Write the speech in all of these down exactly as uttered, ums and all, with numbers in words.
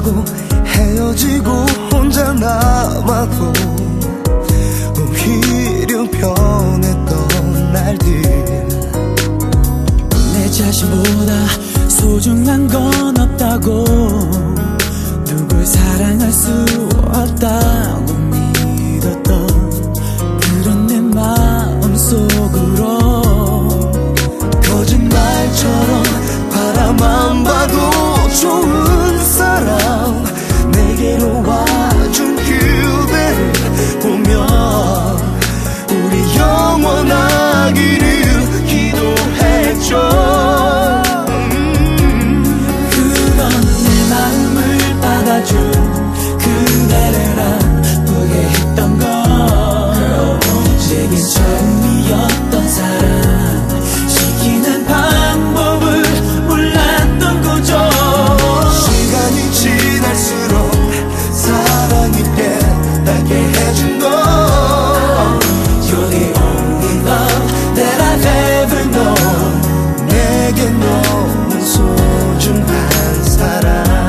사랑하고 헤어지고 혼자 남아도 오히려 변했던 날들. 내 자신보다 소중한 건 없다고, 누굴 사랑할 수 없다고 믿었던 그런 내 마음속으로 거짓말처럼 바라만 봐도 좋은 사람 내게로 와준 그대를 보며 우리 영원하기를 기도했죠. 음, 그런 내 마음을 받아준 그대를 아프게 했던 건 제겐 처음이었던 사랑, 지키는 방법을 몰랐던 거죠. 시간이 지날수록 사랑이 깨닫게 해준 건 You're the only love that I've ever known. 내게 너무 소중한 사랑.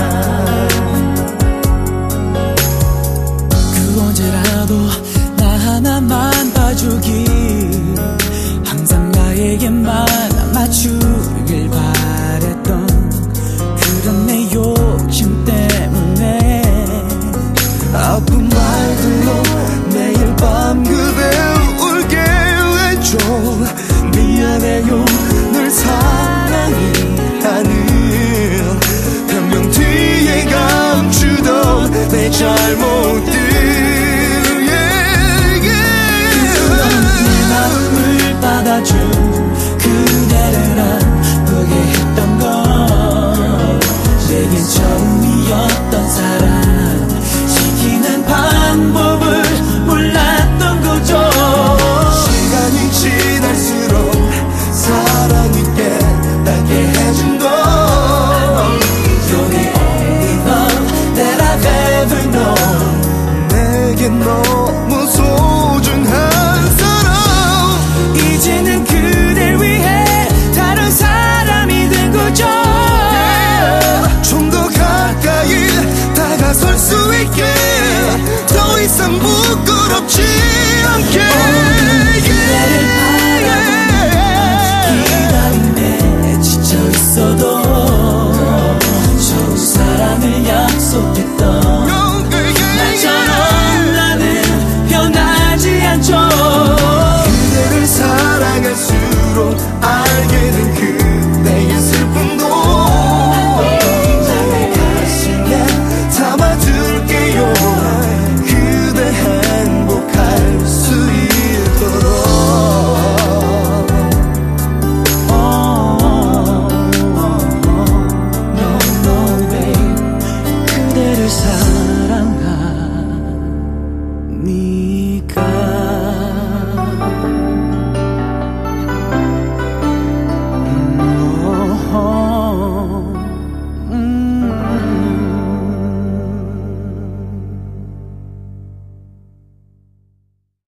그 언제라도 나 하나만 봐주길, 항상 나에게만 맞추길 바랬던 그런 내 욕심 때문에 아픈 말들로 매일 밤 그댈 울게 했죠. 미안해요